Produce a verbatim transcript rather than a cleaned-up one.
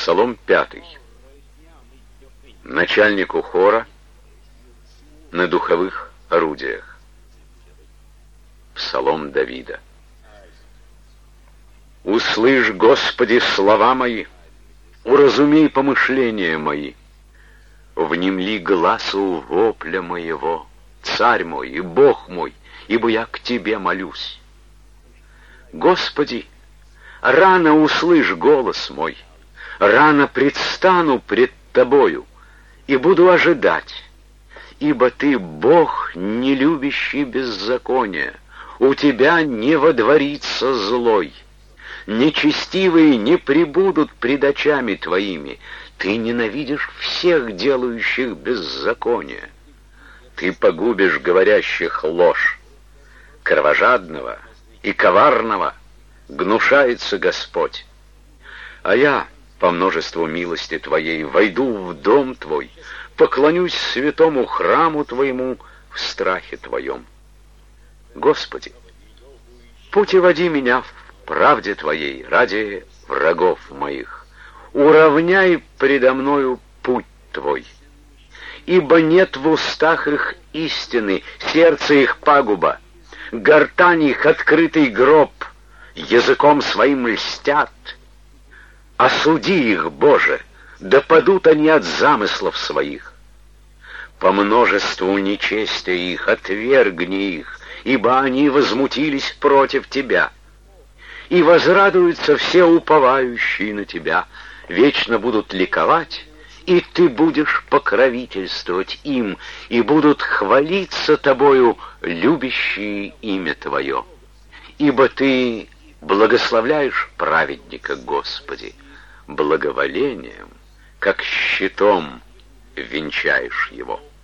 Псалом пятый. Начальнику хора на духовых орудиях. Псалом Давида. «Услышь, Господи, слова мои, уразумей помышления мои, внемли гласу вопля моего, Царь мой и Бог мой, ибо я к Тебе молюсь. Господи, рано услышь голос мой, рано предстану пред Тобою и буду ожидать, ибо Ты Бог, не любящий беззакония, у Тебя не водворится злой. Нечестивые не пребудут пред очами Твоими, Ты ненавидишь всех, делающих беззаконие. Ты погубишь говорящих ложь. Кровожадного и коварного гнушается Господь. А я, по множеству милости Твоей, войду в дом Твой, поклонюсь святому храму Твоему в страхе Твоем. Господи, путеводи меня в правде Твоей ради врагов моих. Уравняй предо мною путь Твой. Ибо нет в устах их истины, сердце их пагуба, гортань их открытый гроб, языком своим льстят. Осуди их, Боже, да падут они от замыслов своих. По множеству нечестия их отвергни их, ибо они возмутились против Тебя. И возрадуются все уповающие на Тебя, вечно будут ликовать, и Ты будешь покровительствовать им, и будут хвалиться Тобою любящие имя Твое. Ибо Ты благословляешь праведника, Господи, благоволением, как щитом венчаешь его.